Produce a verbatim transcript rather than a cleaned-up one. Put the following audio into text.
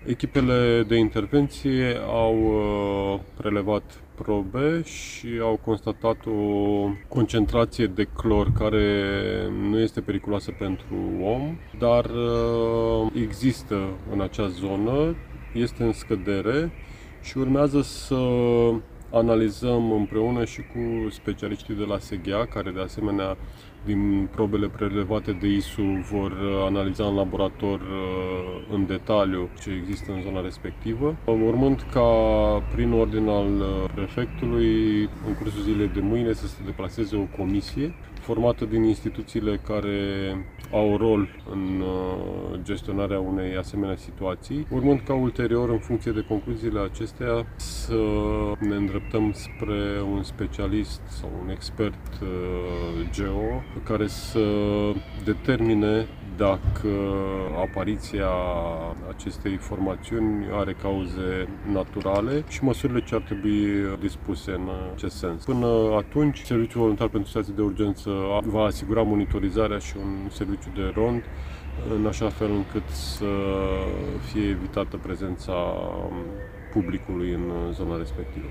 Echipele de intervenție au prelevat probe și au constatat o concentrație de clor care nu este periculoasă pentru om, dar există în acea zonă, este în scădere și urmează să analizăm împreună și cu specialiștii de la S G A, care de asemenea din probele prelevate de I S U vor analiza în laborator în detaliu ce există în zona respectivă, urmând ca prin ordin al prefectului în cursul zilei de mâine să se deplaseze o comisie formată din instituțiile care au rol în gestionarea unei asemenea situații, urmând ca ulterior, în funcție de concluziile acestea, să ne îndreptăm spre un specialist sau un expert geo care să determine dacă apariția acestei formațiuni are cauze naturale și măsurile ce ar trebui dispuse în acest sens. Până atunci, Serviciul Voluntar pentru Situații de Urgență va asigura monitorizarea și un serviciu de rond în așa fel încât să fie evitată prezența publicului în zona respectivă.